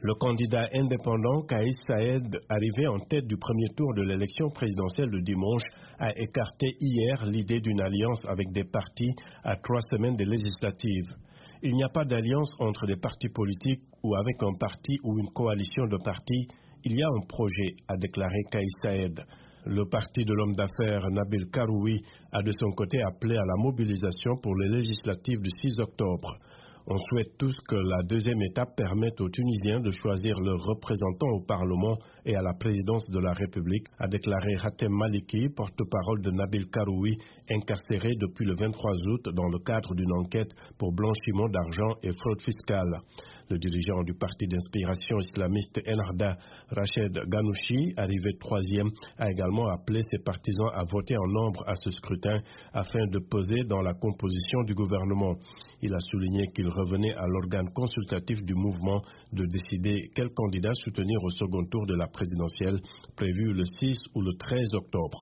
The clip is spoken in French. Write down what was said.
Le candidat indépendant Kais Saïed, arrivé en tête du premier tour de l'élection présidentielle de dimanche, a écarté hier l'idée d'une alliance avec des partis à 3 semaines des législatives. Il n'y a pas d'alliance entre des partis politiques ou avec un parti ou une coalition de partis. Il y a un projet, a déclaré Kais Saïed. Le parti de l'homme d'affaires Nabil Karoui a de son côté appelé à la mobilisation pour les législatives du 6 octobre. On souhaite tous que la deuxième étape permette aux Tunisiens de choisir leurs représentants au Parlement et à la présidence de la République, a déclaré Hatem Maliki, porte-parole de Nabil Karoui, incarcéré depuis le 23 août dans le cadre d'une enquête pour blanchiment d'argent et fraude fiscale. Le dirigeant du parti d'inspiration islamiste Ennahda, Rached Ghannouchi, arrivé troisième, a également appelé ses partisans à voter en nombre à ce scrutin afin de peser dans la composition du gouvernement. Il a souligné qu'il revenait à l'organe consultatif du mouvement de décider quel candidat soutenir au second tour de la présidentielle prévue le 6 ou le 13 octobre.